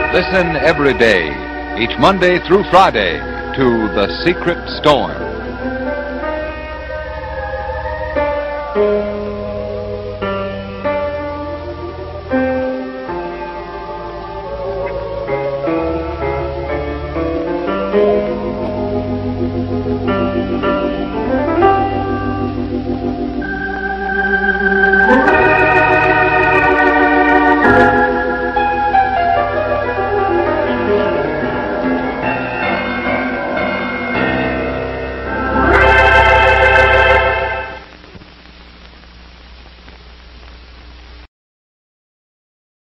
Listen every day, each Monday through Friday, to The Secret Storm.